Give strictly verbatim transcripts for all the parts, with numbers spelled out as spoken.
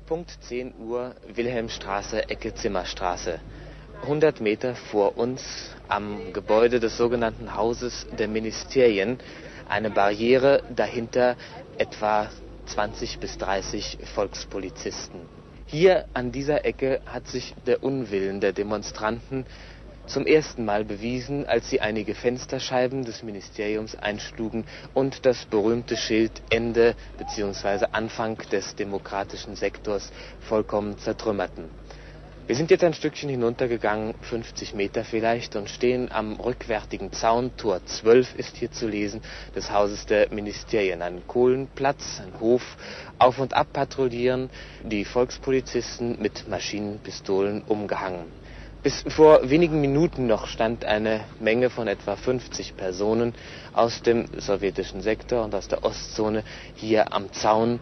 Punkt zehn Uhr, Wilhelmstraße, Ecke Zimmerstraße. hundert Meter vor uns am Gebäude des sogenannten Hauses der Ministerien eine Barriere, dahinter etwa zwanzig bis dreißig Volkspolizisten. Hier an dieser Ecke hat sich der Unwillen der Demonstranten zum ersten Mal bewiesen, als sie einige Fensterscheiben des Ministeriums einschlugen und das berühmte Schild Ende bzw. Anfang des demokratischen Sektors vollkommen zertrümmerten. Wir sind jetzt ein Stückchen hinuntergegangen, fünfzig Meter vielleicht, und stehen am rückwärtigen Zaun, Tor zwölf ist hier zu lesen, des Hauses der Ministerien. Ein Kohlenplatz, ein Hof, auf und ab patrouillieren die Volkspolizisten mit Maschinenpistolen umgehangen. Bis vor wenigen Minuten noch stand eine Menge von etwa fünfzig Personen aus dem sowjetischen Sektor und aus der Ostzone hier am Zaun,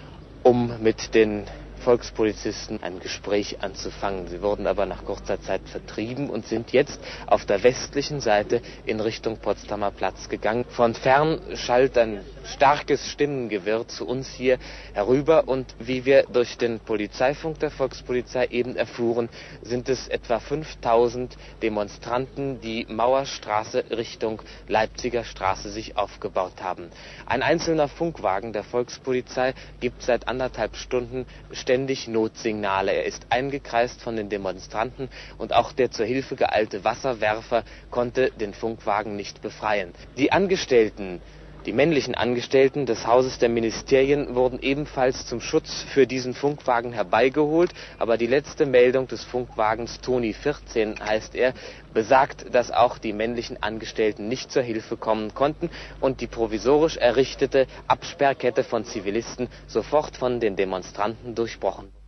um mit den Volkspolizisten ein Gespräch anzufangen. Sie wurden aber nach kurzer Zeit vertrieben und sind jetzt auf der westlichen Seite in Richtung Potsdamer Platz gegangen. Von fern schallt ein starkes Stimmengewirr zu uns hier herüber und wie wir durch den Polizeifunk der Volkspolizei eben erfuhren, sind es etwa fünftausend Demonstranten, die Mauerstraße Richtung Leipziger Straße sich aufgebaut haben. Ein einzelner Funkwagen der Volkspolizei gibt seit anderthalb Stunden ständig Notsignale. Er ist eingekreist von den Demonstranten und auch der zur Hilfe geeilte Wasserwerfer konnte den Funkwagen nicht befreien. Die Angestellten Die männlichen Angestellten des Hauses der Ministerien wurden ebenfalls zum Schutz für diesen Funkwagen herbeigeholt, aber die letzte Meldung des Funkwagens Toni vierzehn heißt er, besagt, dass auch die männlichen Angestellten nicht zur Hilfe kommen konnten und die provisorisch errichtete Absperrkette von Zivilisten sofort von den Demonstranten durchbrochen.